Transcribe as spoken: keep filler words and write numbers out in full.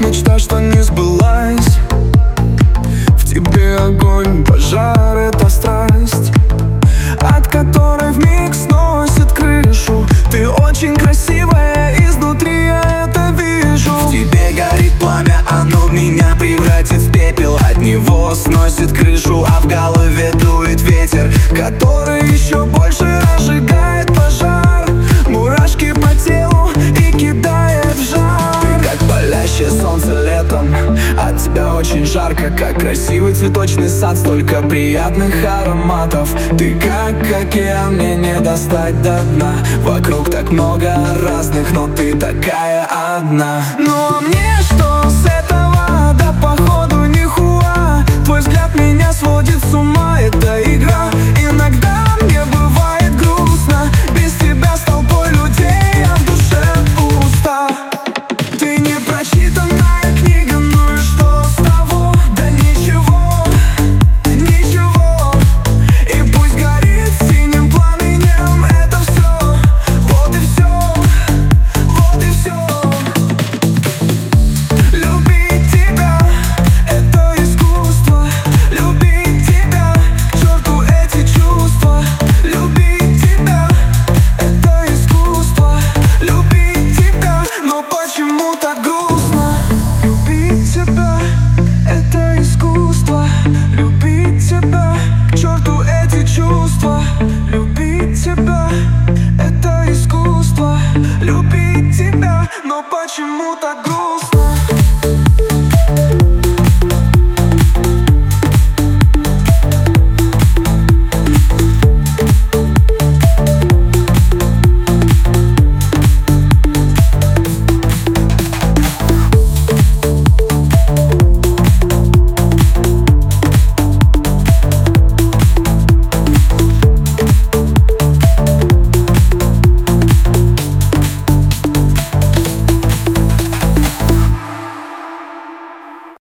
мечта, что не сбылась. В тебе огонь, пожар, это страсть, от которой вмиг сносит крышу. Ты очень красивая, изнутри я это вижу. В тебе горит пламя, оно меня превратит в пепел. От него сносит крышу, а в голове дует ветер, который еще больше разжигает пожар. Мурашки по телу и кидает в жар. Ты как палящее солнце летом, от тебя очень жарко, как красивый цветочный сад, столько приятных ароматов. Ты как океан, мне не достать до дна. Вокруг так много разных, но ты такая одна. Но мне